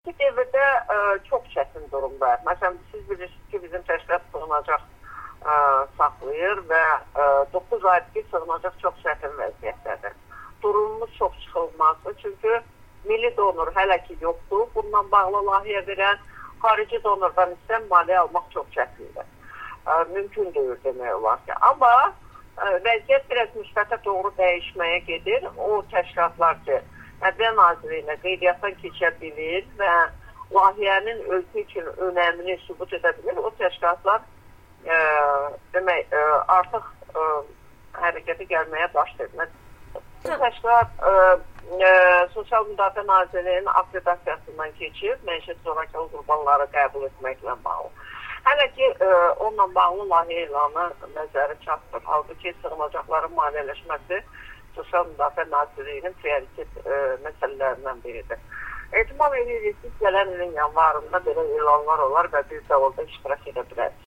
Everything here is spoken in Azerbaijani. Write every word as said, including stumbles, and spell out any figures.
Bu devirdə ə, çox çətin durumda. Məsələn, siz bilirsiniz ki, bizim təşkilat sığınacaq ə, saxlayır və ə, doqquz aydır ki, sığınacaq çox çətin vəziyyətdədir. Durumumuz çox çıxılmazdır, çünki milli donor hələ ki yoxdur. Bununla bağlı layihə verən xarici donordan isə maliyyə almaq çox çətindir. Ə, mümkün deyil demək olar ki. Amma ə, vəziyyət biraz müsbətə doğru dəyişməyə gedir. O təşkilatlar ki, Ədliyyə Nazirliyinə qeydiyyatdan keçə bilir və layihənin ölkə üçün önəmini sübut edə bilir. O təşkilatlar e, demək, e, artıq e, hərəkətə gəlməyə başlayır. Bu təşkilat e, e, Sosial Müdafiə Nazirliyinin akreditasiyalarından keçib, məişət zorakılıq qurbanları qəbul etməklə bağlı. Hələ ki, e, onunla bağlı layihə elanı nəzəri çatdır. Halbuki sığınacaqların maliyyələşməsi Sosial Müdafiə Nazirliyinin prioritet e, məsələlərindən biridir. Ehtimal edirik ki, gələn ilin yanvarında belə elanlar olar və biz də orada iştirak edə bilərik.